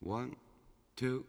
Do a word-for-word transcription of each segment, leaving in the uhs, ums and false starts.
One, two.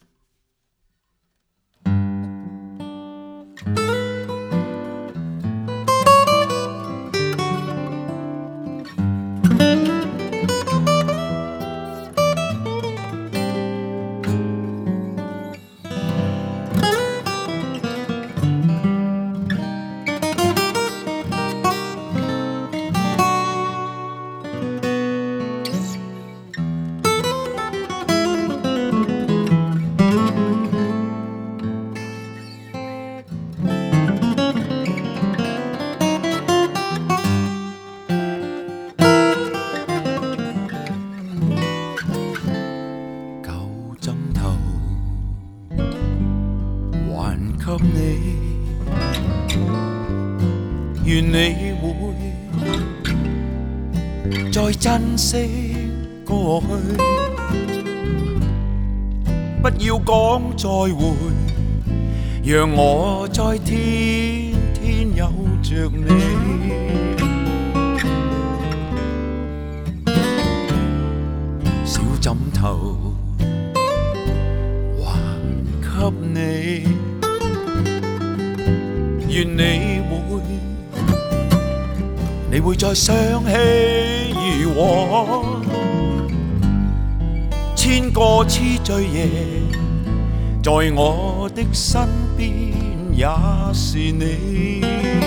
給你，願你會再珍惜過去，不要講再會，讓我在天天有着你。小枕頭還給你。 願你會，你會再想起如往，千個痴醉夜，在我的身邊也是你。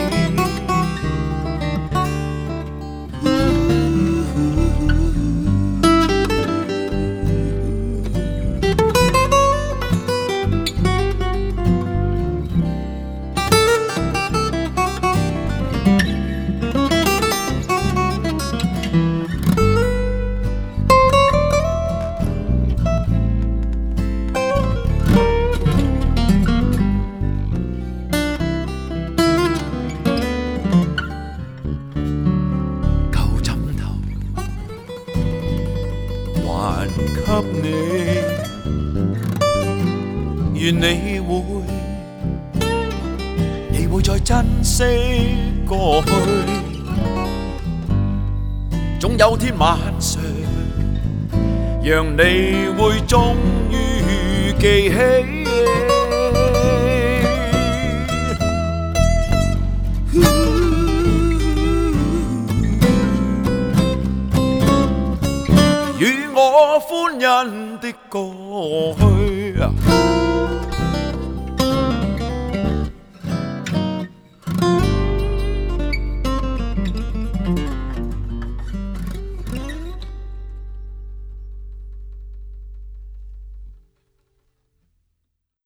還給你，願你會，你會再珍惜過去。總有天晚上，讓你會終於記起。 我歡欣的過去。